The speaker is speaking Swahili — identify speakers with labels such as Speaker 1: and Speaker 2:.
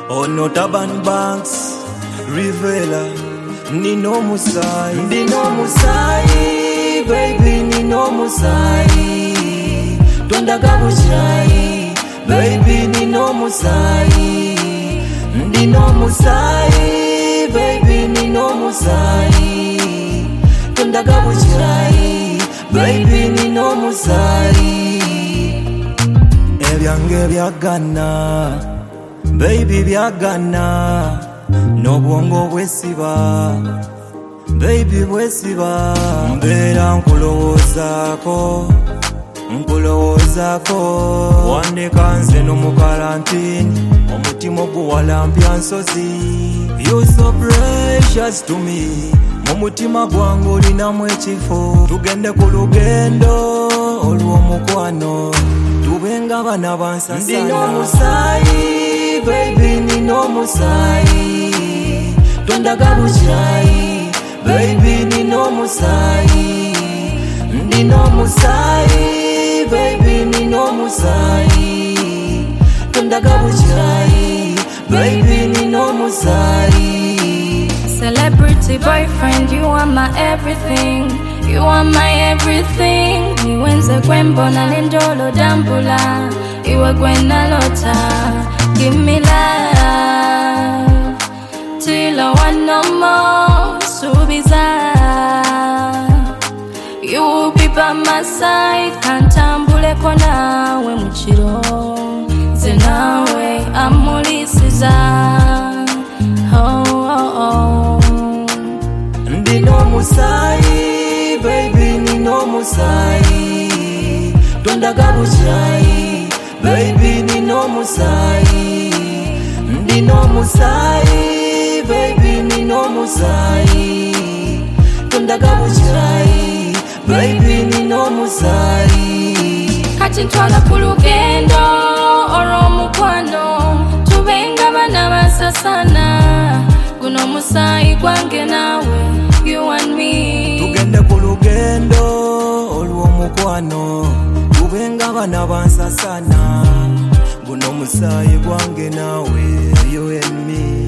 Speaker 1: Ono Taban Banks, Rivela, Nino Musai, baby, Nino Musai, Tondaga Bushai, baby, Nino Musai, baby, Nino Musai, Tondaga Bushai, baby, Nino Musai. Ebyange byagana, baby byagana, no bwongo bwesiba, baby bwesiba. Mbera nkulowozako, wandeka nze no mu karantini, omutima guwalampya nsozi. You so precious to me, mumutima gwange olinamu ekifo. Tugende ku lugendo olw'omukwano, tubenga bana bansasana. Ndino Musai, baby, Nino Musai, Tondaga Bushai, baby, Nino Musai, Nino Musai, baby, Nino Musai, Tondaga Bushai, baby, Nino Musai.
Speaker 2: Celebrity boyfriend, you are my everything. You are my everything. Niwenze kwembona nendolo dambula, iwe gwena lota. Give me love till I want no more. Subiza, you will be by my side. Kantambule kona we muchiro, zenawe amulisiza. Oh, oh, oh.
Speaker 1: Ndino Musai, baby, Nino Musai, Tondaga Bushai, baby, Nino Musai, Ndino Musai, baby, Nino Musai, Tondaga Bushai, baby, Nino Musai.
Speaker 2: Kati ntwala ku lugendo olw'omukwano, tubenga bana basasana. Guno Musai gwange nawe, you and me.
Speaker 1: Tugende ku lugendo olw'omukwano, tubenga bana bansasana. Guno Musai gwange nawe, you and me.